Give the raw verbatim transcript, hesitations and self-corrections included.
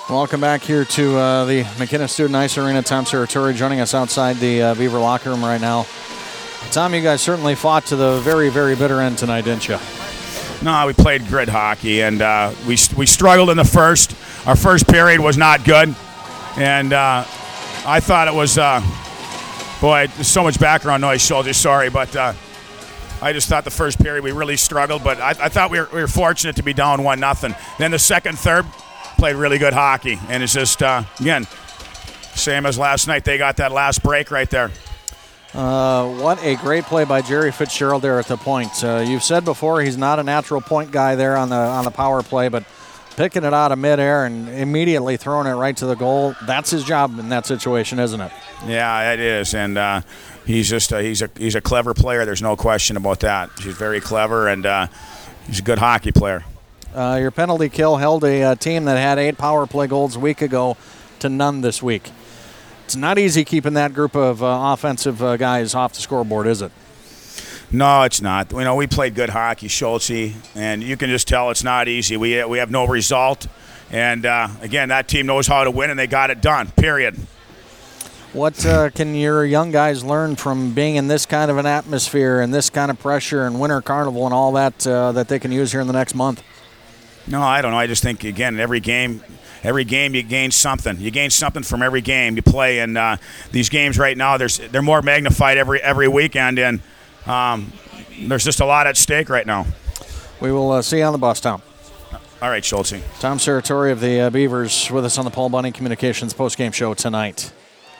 Welcome back here to uh, the McKinnis Student Ice Arena. Tom Serratore joining us outside the uh, Beaver locker room right now. Tom, you guys certainly fought to the very, very bitter end tonight, didn't you? No, we played grit hockey, and uh, we we struggled in the first. Our first period was not good, and uh, I thought it was, uh, boy, there's so much background noise, Schultz, sorry, but uh, I just thought the first period we really struggled, but I, I thought we were, we were fortunate to be down one nothing. Then the second, third, played really good hockey, and it's just, uh, again, same as last night. They got that last break right there. Uh, what a great play by Jerry Fitzgerald there at the point. Uh, you've said before he's not a natural point guy there on the on the power play, but picking it out of midair and immediately throwing it right to the goal, that's his job in that situation, isn't it? Yeah, it is, and uh, he's just uh, he's a he's a clever player. There's no question about that. He's very clever, and uh, he's a good hockey player. Uh, your penalty kill held a uh, team that had eight power play goals a week ago to none this week. It's not easy keeping that group of uh, offensive uh, guys off the scoreboard, is it? No, it's not. You know, we played good hockey, Schultz, and you can just tell it's not easy. We we have no result, and uh, again, that team knows how to win, and they got it done. Period. What uh, can your young guys learn from being in this kind of an atmosphere and this kind of pressure and Winter Carnival and all that uh, that they can use here in the next month? No, I don't know. I just think, again, every game, every game you gain something. You gain something from every game you play, and uh, these games right now, there's they're more magnified every every weekend, and um, there's just a lot at stake right now. We will uh, see you on the bus, Tom. All right, Schultz. Tom Serratore of the uh, Beavers with us on the Paul Bunning Communications postgame show tonight.